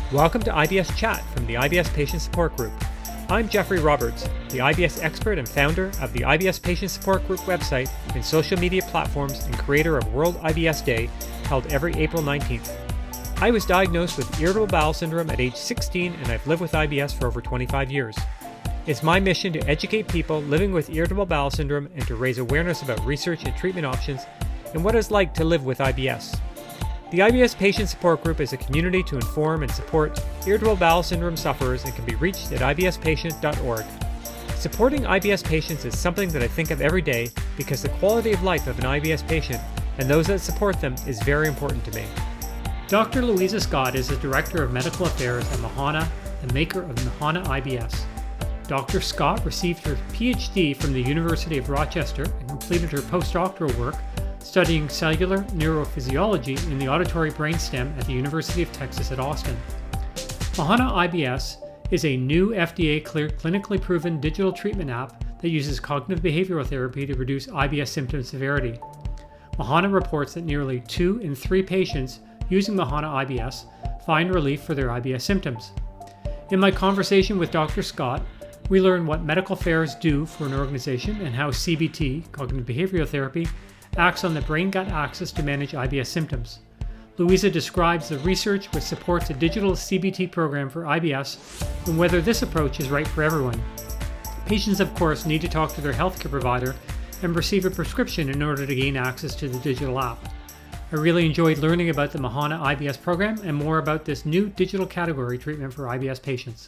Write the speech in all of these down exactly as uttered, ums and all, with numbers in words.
Welcome to I B S Chat from the I B S Patient Support Group. I'm Jeffrey Roberts, the I B S expert and founder of the I B S Patient Support Group website and social media platforms and creator of World I B S Day, held every April nineteenth. I was diagnosed with irritable bowel syndrome at age sixteen and I've lived with I B S for over twenty-five years. It's my mission to educate people living with irritable bowel syndrome and to raise awareness about research and treatment options and what it's like to live with I B S. The I B S Patient Support Group is a community to inform and support irritable bowel syndrome sufferers and can be reached at I B S patient dot org. Supporting I B S patients is something that I think of every day because the quality of life of an I B S patient and those that support them is very important to me. Doctor Louisa Scott is the Director of Medical Affairs at Mahana, the maker of Mahana I B S. Doctor Scott received her P H D from the University of Rochester and completed her postdoctoral work studying cellular neurophysiology in the auditory brainstem at the University of Texas at Austin. Mahana I B S is a new F D A-cleared, clinically proven digital treatment app that uses cognitive behavioral therapy to reduce I B S symptom severity. Mahana reports that nearly two in three patients using Mahana I B S find relief for their I B S symptoms. In my conversation with Doctor Scott, we learn what medical affairs do for an organization and how C B T, cognitive behavioral therapy, acts on the brain-gut axis to manage I B S symptoms. Louisa describes the research which supports a digital C B T program for I B S and whether this approach is right for everyone. Patients, of course, need to talk to their healthcare provider and receive a prescription in order to gain access to the digital app. I really enjoyed learning about the Mahana I B S program and more about this new digital category treatment for I B S patients.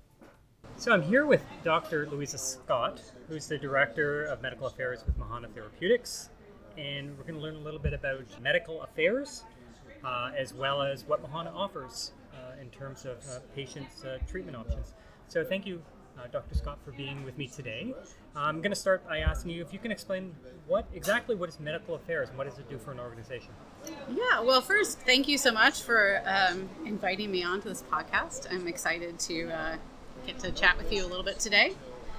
So I'm here with Doctor Louisa Scott, who's the Director of Medical Affairs with Mahana Therapeutics. And we're going to learn a little bit about medical affairs, uh, as well as what Mahana offers uh, in terms of uh, patients' uh, treatment options. So thank you, uh, Doctor Scott, for being with me today. I'm going to start by asking you if you can explain what exactly what is medical affairs and what does it do for an organization? Yeah, well, first, thank you so much for um, inviting me onto this podcast. I'm excited to uh, get to chat with you a little bit today.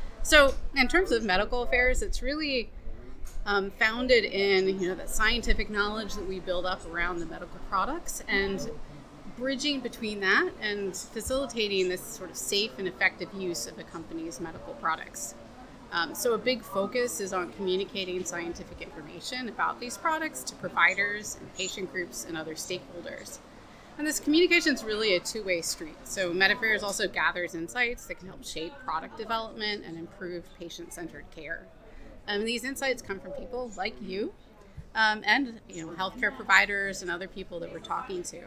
So in terms of medical affairs, it's really Um, founded in, you know, that scientific knowledge that we build up around the medical products and bridging between that and facilitating this sort of safe and effective use of a company's medical products. Um, so a big focus is on communicating scientific information about these products to providers and patient groups and other stakeholders. And this communication is really a two-way street. So MedAffairs also gathers insights that can help shape product development and improve patient-centered care. Um, these insights come from people like you um, and you know healthcare providers and other people that we're talking to.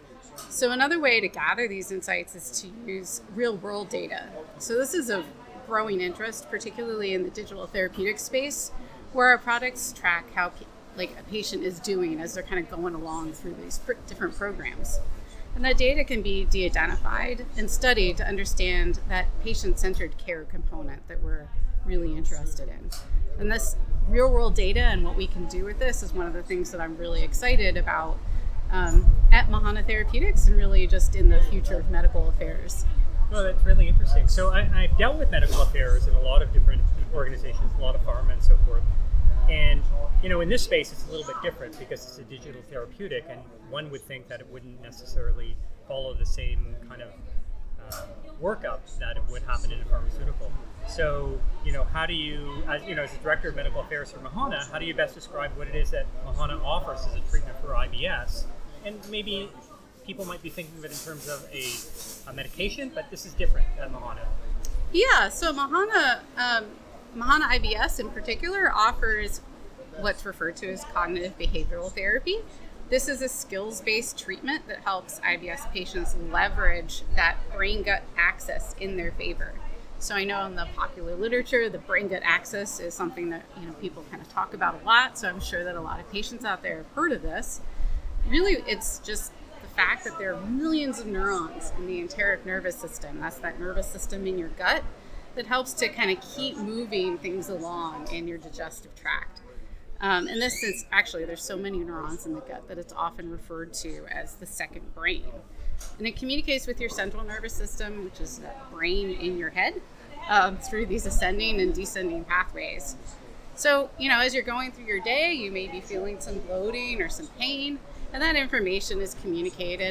So another way to gather these insights is to use real-world data. So this is of growing interest, particularly in the digital therapeutic space, where our products track how like a patient is doing as they're kind of going along through these pr- different programs. And that data can be de-identified and studied to understand that patient-centered care component that we're really interested in. And this real-world data and what we can do with this is one of the things that I'm really excited about um, at Mahana Therapeutics and really just in the future of medical affairs. Well, that's really interesting. So I, I've dealt with medical affairs in a lot of different organizations, a lot of pharma and so forth. And, you know, in this space, it's a little bit different because it's a digital therapeutic, and one would think that it wouldn't necessarily follow the same kind of uh, workup that it would happen in a pharmaceutical. So, you know, how do you, as you know, as the Director of Medical Affairs for Mahana, how do you best describe what it is that Mahana offers as a treatment for I B S? And maybe people might be thinking of it in terms of a, a medication, but this is different at Mahana. Yeah, so Mahana, um, Mahana I B S in particular offers what's referred to as cognitive behavioral therapy. This is a skills-based treatment that helps I B S patients leverage that brain-gut axis in their favor. So I know in the popular literature, the brain-gut axis is something that you know people kind of talk about a lot. So I'm sure that a lot of patients out there have heard of this. Really, it's just the fact that there are millions of neurons in the enteric nervous system. That's that nervous system in your gut that helps to kind of keep moving things along in your digestive tract. Um, and this is actually, there's so many neurons in the gut that it's often referred to as the second brain. And it communicates with your central nervous system, which is that brain in your head, um, through these ascending and descending pathways. So, you know, as you're going through your day, you may be feeling some bloating or some pain, and that information is communicated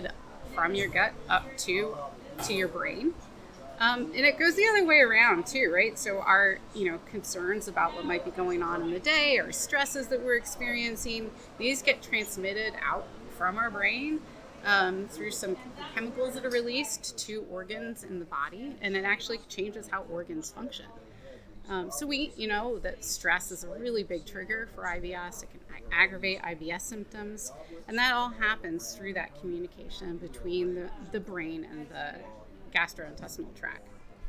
from your gut up to to your brain. Um, and it goes the other way around too, right? So our, you know, concerns about what might be going on in the day or stresses that we're experiencing, these get transmitted out from our brain um, through some chemicals that are released to organs in the body, and it actually changes how organs function. Um, so we, you know, that stress is a really big trigger for I B S. It can ag- aggravate I B S symptoms, and that all happens through that communication between the, the brain and the gastrointestinal tract.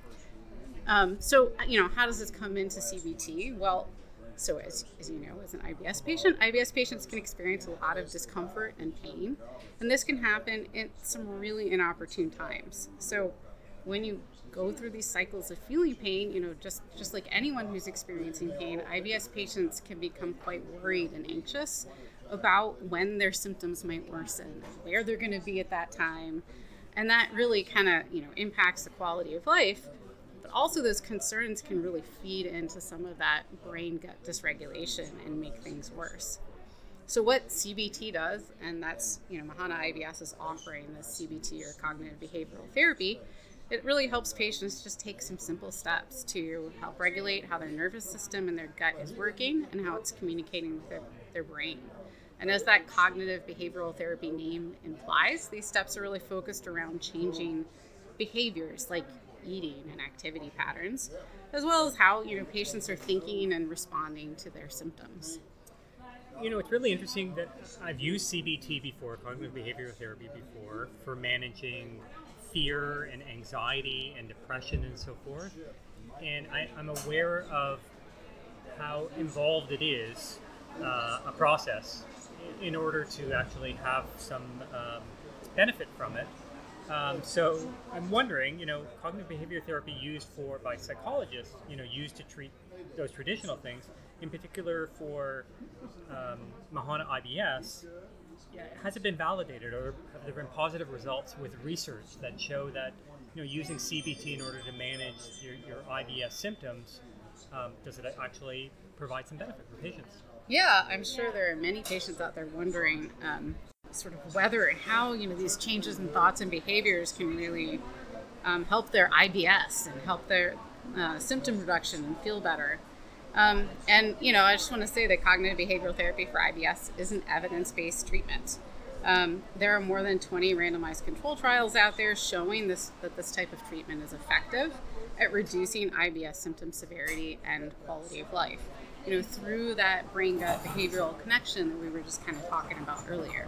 Um, so, you know, how does this come into C B T? Well, so as, as you know, as an I B S patient, I B S patients can experience a lot of discomfort and pain, and this can happen at some really inopportune times. So when you go through these cycles of feeling pain, you know, just, just like anyone who's experiencing pain, I B S patients can become quite worried and anxious about when their symptoms might worsen, where they're going to be at that time. And that really kind of, you know, impacts the quality of life. But also those concerns can really feed into some of that brain-gut dysregulation and make things worse. So what C B T does, and that's, you know, Mahana I B S is offering this C B T or cognitive behavioral therapy, it really helps patients just take some simple steps to help regulate how their nervous system and their gut is working and how it's communicating with their, their brain. And as that cognitive behavioral therapy name implies, these steps are really focused around changing behaviors like eating and activity patterns, as well as how, you know, patients are thinking and responding to their symptoms. You know, it's really interesting that I've used C B T before, cognitive behavioral therapy before, for managing fear and anxiety and depression and so forth. And I, I'm aware of how involved it is, uh, a process, in order to actually have some um, benefit from it. Um, so I'm wondering, you know, cognitive behavior therapy used for by psychologists, you know, used to treat those traditional things, in particular for um, Mahana I B S, yeah, has it been validated, or have there been positive results with research that show that, you know, using C B T in order to manage your, your I B S symptoms, um, does it actually provide some benefit for patients? Yeah, I'm sure there are many patients out there wondering um, sort of whether and how, you know, these changes in thoughts and behaviors can really um, help their I B S and help their uh, symptom reduction and feel better. Um, and, you know, I just want to say that cognitive behavioral therapy for I B S is an evidence-based treatment. Um, there are more than twenty randomized control trials out there showing this that this type of treatment is effective at reducing I B S symptom severity and quality of life, you know, through that brain-gut behavioral connection that we were just kind of talking about earlier.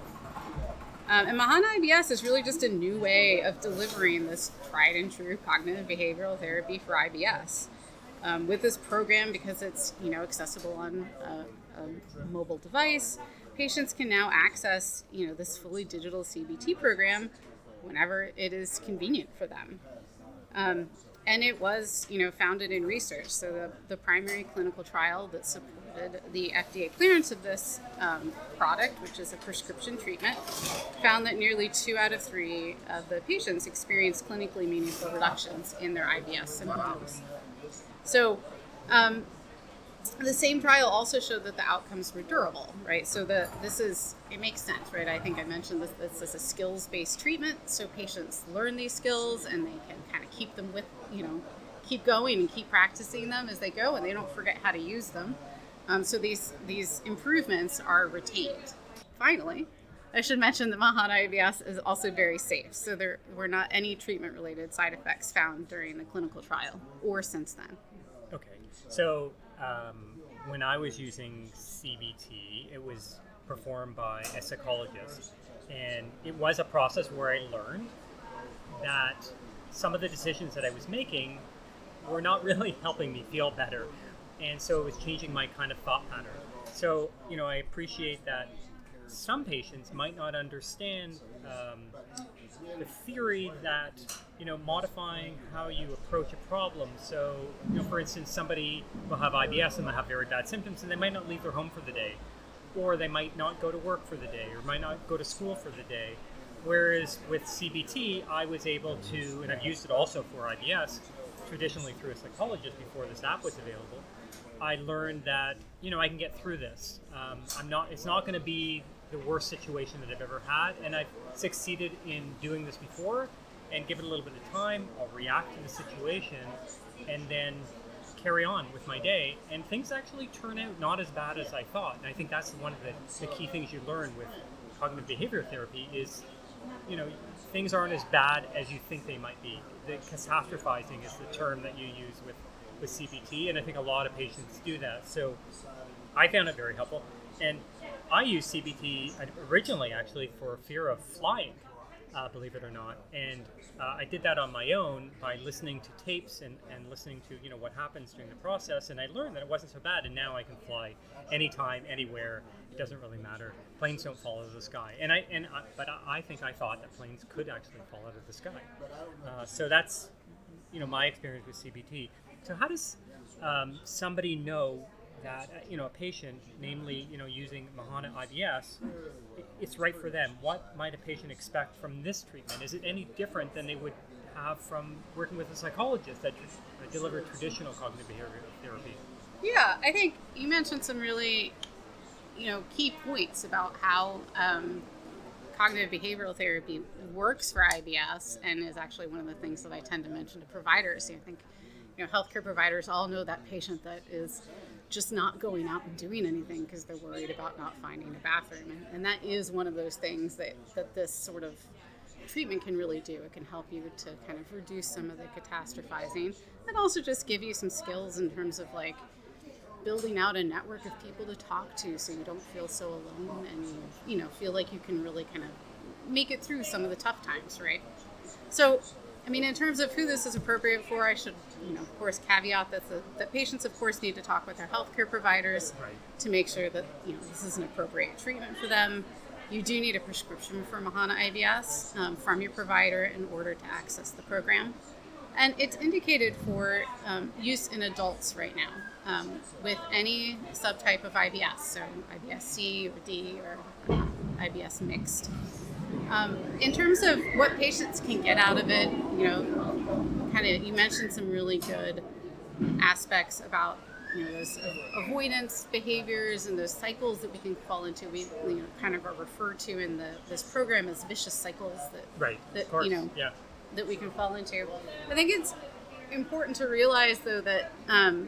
Um, and Mahana I B S is really just a new way of delivering this tried and true cognitive behavioral therapy for I B S. Um, with this program, because it's, you know, accessible on a, a mobile device, patients can now access, you know, this fully digital C B T program whenever it is convenient for them. Um, and it was, you know, founded in research. So the, the primary clinical trial that supported the F D A clearance of this um, product, which is a prescription treatment, found that nearly two out of three of the patients experienced clinically meaningful reductions in their I B S symptoms. So um, the same trial also showed that the outcomes were durable, right? So the this is, it makes sense, right? I think I mentioned this, this is a skills-based treatment, so patients learn these skills and they can kind of keep them with, you know, keep going and keep practicing them as they go, and they don't forget how to use them. Um, so these, these improvements are retained. Finally, I should mention that Mahana I B S is also very safe, so there were not any treatment-related side effects found during the clinical trial or since then. Okay, so um, when I was using C B T, it was performed by a psychologist, and it was a process where I learned that some of the decisions that I was making were not really helping me feel better, and so it was changing my kind of thought pattern. So, you know, I appreciate that some patients might not understand um, the theory that, you know, modifying how you approach a problem. So, you know, for instance, somebody will have I B S and they'll have very bad symptoms and they might not leave their home for the day, or they might not go to work for the day, or might not go to school for the day. Whereas with C B T, I was able to, and I've used it also for I B S, traditionally through a psychologist before this app was available, I learned that, you know, I can get through this. Um, I'm not, it's not going to be the worst situation that I've ever had, and I've succeeded in doing this before, and give it a little bit of time, I'll react to the situation, and then carry on with my day, and things actually turn out not as bad as I thought. And I think that's one of the, the key things you learn with cognitive behavior therapy is, you know, things aren't as bad as you think they might be. The catastrophizing is the term that you use with, with C B T, and I think a lot of patients do that. So I found it very helpful. And I used C B T originally actually for fear of flying, uh, believe it or not. And uh, I did that on my own by listening to tapes and, and listening to, you know, what happens during the process. And I learned that it wasn't so bad. And now I can fly anytime, anywhere. It doesn't really matter. Planes don't fall out of the sky. And I, and I, but I think I thought that planes could actually fall out of the sky. Uh, so that's, you know, my experience with C B T. So how does um, somebody know that, you know, a patient, namely, you know, using Mahana I B S, it's right for them? What might a patient expect from this treatment? Is it any different than they would have from working with a psychologist that tr- delivered traditional cognitive behavioral therapy? Yeah, I think you mentioned some really, you know, key points about how um, cognitive behavioral therapy works for I B S, and is actually one of the things that I tend to mention to providers. I think, you know, healthcare providers all know that patient that is just not going out and doing anything because they're worried about not finding a bathroom. And, and that is one of those things that, that this sort of treatment can really do. It can help you to kind of reduce some of the catastrophizing, and also just give you some skills in terms of like building out a network of people to talk to so you don't feel so alone, and you, you know, feel like you can really kind of make it through some of the tough times, right? So, I mean, in terms of who this is appropriate for, I should, you know, of course, caveat that the, that patients, of course, need to talk with their healthcare providers Right. to make sure that, you know, this is an appropriate treatment for them. You do need a prescription for Mahana I B S um, from your provider in order to access the program. And it's indicated for um, use in adults right now um, with any subtype of I B S, so I B S C or D or uh, I B S mixed. Um, in terms of what patients can get out of it, you know, kind of, you mentioned some really good aspects about, you know, those avoidance behaviors and those cycles that we can fall into. We, you know, kind of are referred to in the this program as vicious cycles that, Right. that Of course. you know, Yeah. that we can fall into. I think it's important to realize, though, that um,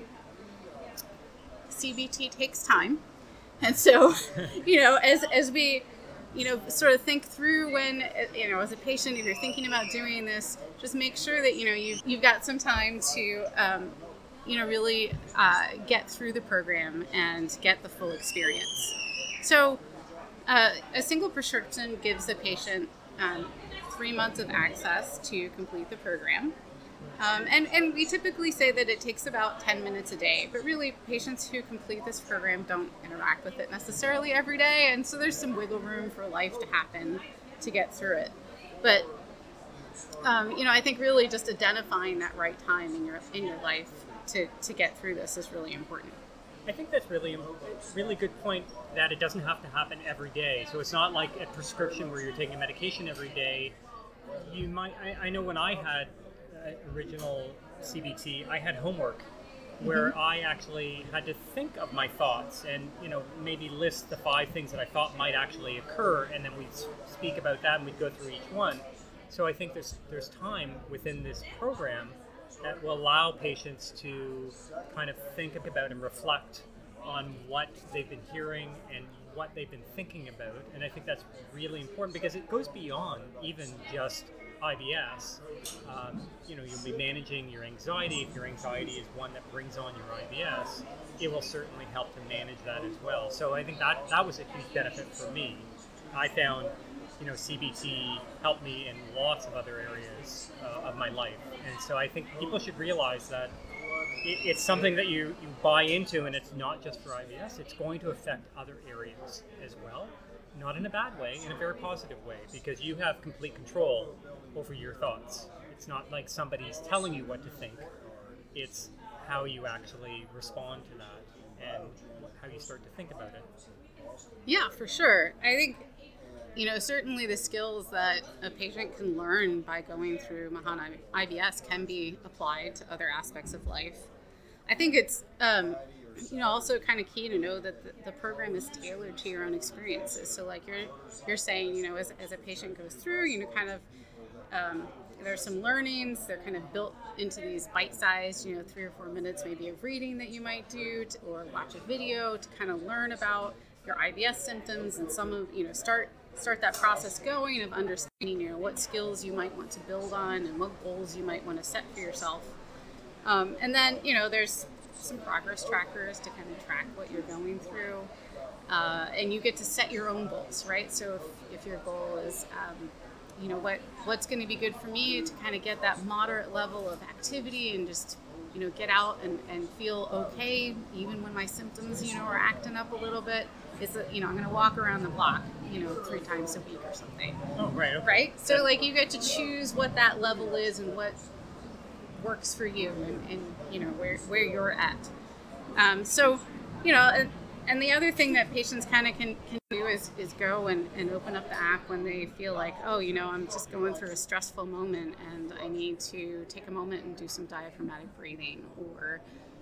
C B T takes time, and so, you know, as as we, you know, sort of think through when, you know, as a patient, if you're thinking about doing this, just make sure that, you know, you've, you've got some time to, um, you know, really uh, get through the program and get the full experience. So uh, a single prescription gives the patient um, three months of access to complete the program. Um, and, and we typically say that it takes about ten minutes a day, but really patients who complete this program don't interact with it necessarily every day, and so there's some wiggle room for life to happen to get through it. But, um, you know, I think really just identifying that right time in your in your life to, to get through this is really important. I think that's really, really good point, that it doesn't have to happen every day. So it's not like a prescription where you're taking medication every day. You might, I, I know when I had uh, original C B T, I had homework where mm-hmm. I actually had to think of my thoughts and, you know, maybe list the five things that I thought might actually occur, and then we'd speak about that and we'd go through each one. So I think there's there's time within this program that will allow patients to kind of think about and reflect on what they've been hearing and what they've been thinking about. And I think that's really important because it goes beyond even just I B S. Um, you know, you'll be managing your anxiety. If your anxiety is one that brings on your I B S, it will certainly help to manage that as well. So I think that that was a huge benefit for me. I found, you know, C B T helped me in lots of other areas uh, of my life. And so I think people should realize that it, it's something that you, you buy into, and it's not just for I B S. It's going to affect other areas as well. Not in a bad way, in a very positive way, because you have complete control over your thoughts. It's not like somebody's telling you what to think. It's how you actually respond to that and how you start to think about it. Yeah, for sure. I think, you know, certainly the skills that a patient can learn by going through Mahana I B S can be applied to other aspects of life. I think it's um, you know, also kind of key to know that the, the program is tailored to your own experiences. So like you're you're saying, you know, as, as a patient goes through, you know, kind of um, there's some learnings. They're kind of built into these bite-sized, you know, three or four minutes maybe of reading that you might do, to, or watch a video to kind of learn about your I B S symptoms and some of, you know, start start that process going of understanding, you know, what skills you might want to build on and what goals you might want to set for yourself. Um, and then, you know, there's some progress trackers to kind of track what you're going through. Uh, and you get to set your own goals, right? So if, if your goal is, um, you know, what what's going to be good for me to kind of get that moderate level of activity and just, you know, get out and, and feel okay, even when my symptoms, you know, are acting up a little bit. It's, a, you know, I'm going to walk around the block, you know, three times a week or something. Oh, right. Okay. Right? So, like, you get to choose what that level is and what works for you and, and you know, where, where you're at. Um, so, you know, and, and the other thing that patients kind of can, can do is, is go and, and open up the app when they feel like, oh, you know, I'm just going through a stressful moment and I need to take a moment and do some diaphragmatic breathing or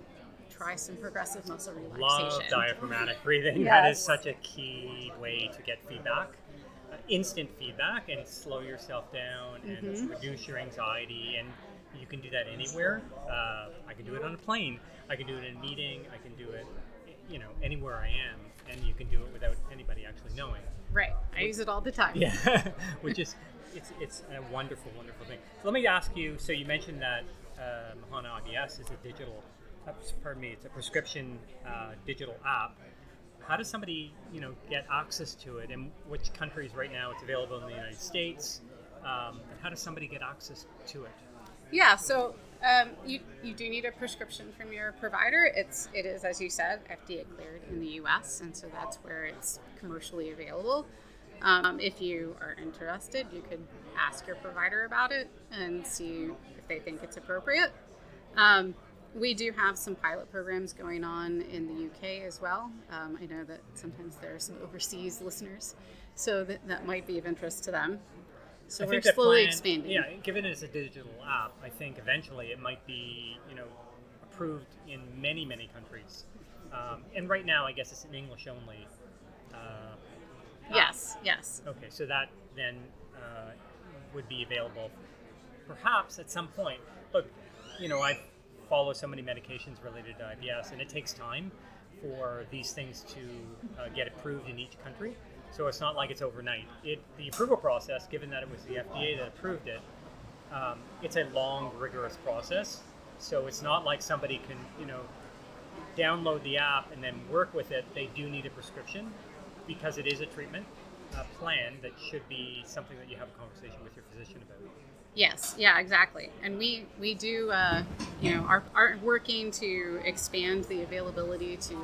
try some progressive muscle relaxation. Love diaphragmatic breathing. Yes. That is such a key way to get feedback, uh, instant feedback, and slow yourself down and Mm-hmm. reduce your anxiety. And you can do that anywhere. Uh, I can do it on a plane. I can do it in a meeting. I can do it, you know, anywhere I am. And you can do it without anybody actually knowing. Right. I use it all the time. Yeah, which is, it's it's a wonderful, wonderful thing. So let me ask you, so you mentioned that uh, Mahana I B S is a digital, uh, pardon me, it's a prescription uh, digital app. How does somebody, you know, get access to it? And which countries right now it's available in the United States? Um, and how does somebody get access to it? Yeah, so um, you you do need a prescription from your provider. It's it is, as you said, F D A cleared in the U S, and so that's where it's commercially available. Um, if you are interested, you could ask your provider about it and see if they think it's appropriate. Um, we do have some pilot programs going on in the U K as well. Um, I know that sometimes there are some overseas listeners, so that, that might be of interest to them. So I we're think that slowly plan- expanding. Yeah, given it as a digital app, I think eventually it might be, you know, approved in many, many countries. Um, and right now, I guess it's in English only. Uh, Yes, yes. Okay, so that then uh, would be available perhaps at some point. Look, you know, I follow so many medications related to I B S, and it takes time for these things to uh, get approved in each country. So it's not like it's overnight. It the approval process, given that it was the F D A that approved it, um, it's a long, rigorous process. So it's not like somebody can, you know, download the app and then work with it. They do need a prescription, because it is a treatment uh, plan that should be something that you have a conversation with your physician about. Yes, yeah, exactly. And we we do, uh, you know, are, are working to expand the availability to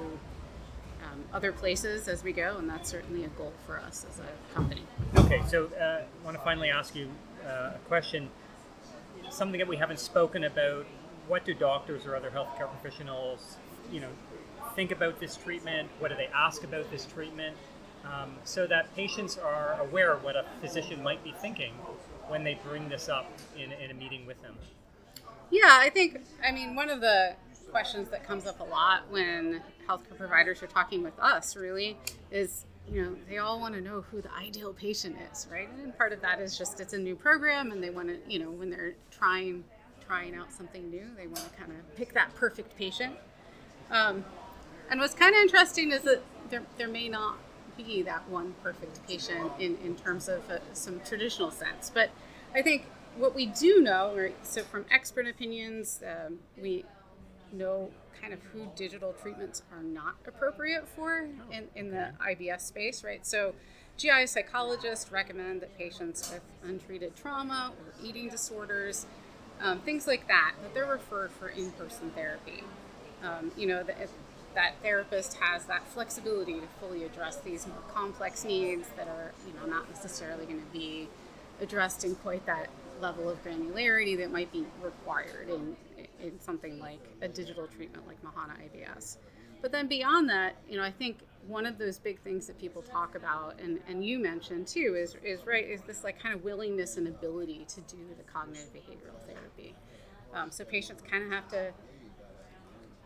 um, other places as we go, and that's certainly a goal for us as a company. Okay, so uh, I want to finally ask you uh, a question, something that we haven't spoken about. What do doctors or other healthcare professionals, you know, think about this treatment? What do they ask about this treatment? Um, so that patients are aware of what a physician might be thinking when they bring this up in, in a meeting with them. Yeah, I think, I mean, one of the questions that comes up a lot when healthcare providers are talking with us really is, you know, they all want to know who the ideal patient is, right? And part of that is just it's a new program and they want to, you know, when they're trying trying out something new, they want to kind of pick that perfect patient. Um, and what's kind of interesting is that there there may not be that one perfect patient in, in terms of uh, some traditional sense. But I think what we do know, or, so from expert opinions, um, we know kind of who digital treatments are not appropriate for in, in the I B S space, right? So G I psychologists recommend that patients with untreated trauma or eating disorders, um, things like that, that they're referred for in-person therapy. Um, you know, that that therapist has that flexibility to fully address these more complex needs that are, you know, not necessarily going to be addressed in quite that level of granularity that might be required in in something like a digital treatment like Mahana I B S. But then beyond that, you know, I think one of those big things that people talk about, and, and you mentioned too, is is right, is this like kind of willingness and ability to do the cognitive behavioral therapy. Um, so patients kind of have to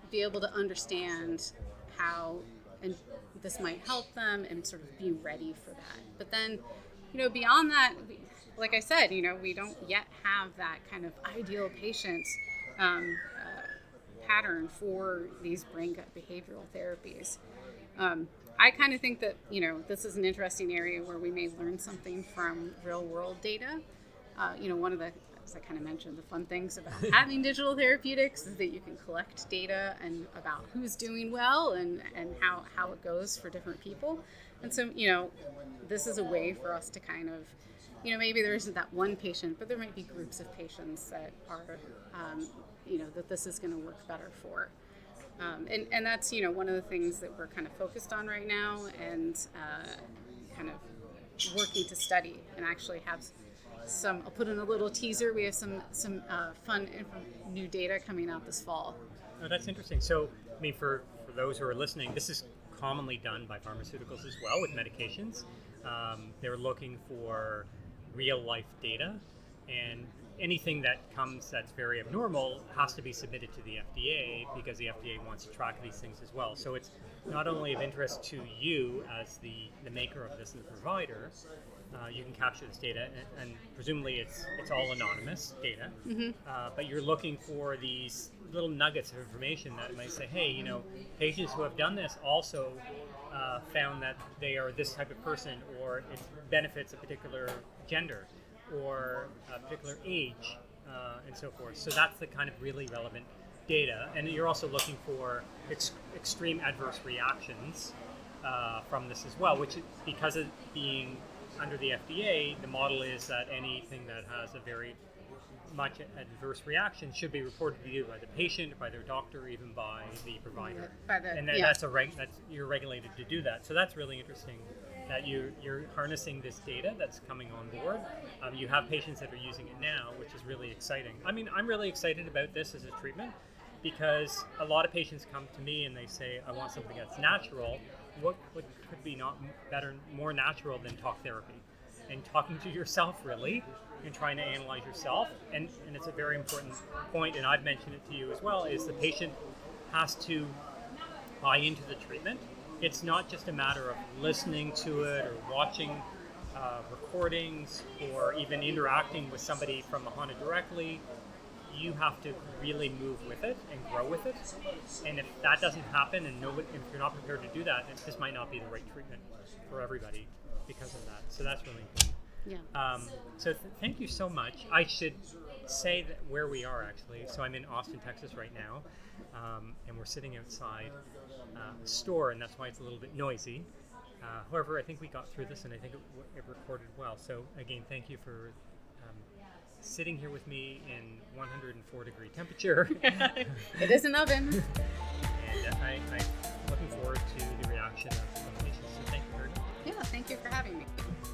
be able to understand how and this might help them and sort of be ready for that. But then, you know, beyond that, like I said, you know, we don't yet have that kind of ideal patient um, uh, pattern for these brain gut behavioral therapies. Um, I kind of think that, you know, this is an interesting area where we may learn something from real world data. Uh, you know, one of the, as I kind of mentioned, the fun things about having digital therapeutics is that you can collect data and about who's doing well and, and how, how it goes for different people. And so, you know, this is a way for us to kind of, you know, maybe there isn't that one patient, but there might be groups of patients that are, um, you know, that this is going to work better for. Um, and, and that's, you know, one of the things that we're kind of focused on right now and uh, kind of working to study and actually have some, I'll put in a little teaser. We have some some uh, fun inf- new data coming out this fall. Oh, that's interesting. So, I mean, for, for those who are listening, this is commonly done by pharmaceuticals as well with medications. Um, they're looking for real life data, and anything that comes that's very abnormal has to be submitted to the F D A because the F D A wants to track these things as well. So it's not only of interest to you as the, the maker of this and the provider. Uh, you can capture this data, and, and presumably it's it's all anonymous data. Mm-hmm. Uh, but you're looking for these little nuggets of information that might say, hey, you know, patients who have done this also uh, found that they are this type of person, or it benefits a particular gender, or a particular age, uh, and so forth. So that's the kind of really relevant data. And you're also looking for ex- extreme adverse reactions uh, from this as well, which, because of being under the F D A, the model is that anything that has a very much adverse reaction should be reported to you by the patient, by their doctor, even by the provider. By the, and that, yeah. that's a reg, that's you're regulated to do that. So that's really interesting that you you're harnessing this data that's coming on board. Um, you have patients that are using it now, which is really exciting. I mean, I'm really excited about this as a treatment because a lot of patients come to me and they say, I want something that's natural. What, what could be not better, more natural than talk therapy? And talking to yourself, really, and trying to analyze yourself. And, and it's a very important point, and I've mentioned it to you as well, is the patient has to buy into the treatment. It's not just a matter of listening to it or watching uh, recordings or even interacting with somebody from Ahana directly. You have to really move with it and grow with it. And if that doesn't happen, and nobody, if you're not prepared to do that, then this might not be the right treatment for everybody because of that. So that's really important. Yeah. Um, so th- thank you so much. I should say that where we are actually. So I'm in Austin, Texas right now, um, and we're sitting outside uh, a store, and that's why it's a little bit noisy. Uh, however, I think we got through this, and I think it, it recorded well. So again, thank you for um, sitting here with me in one hundred four degree temperature. It is an oven. And I, I'm looking forward to the reaction of, of patients. So thank you very much. Yeah, thank you for having me.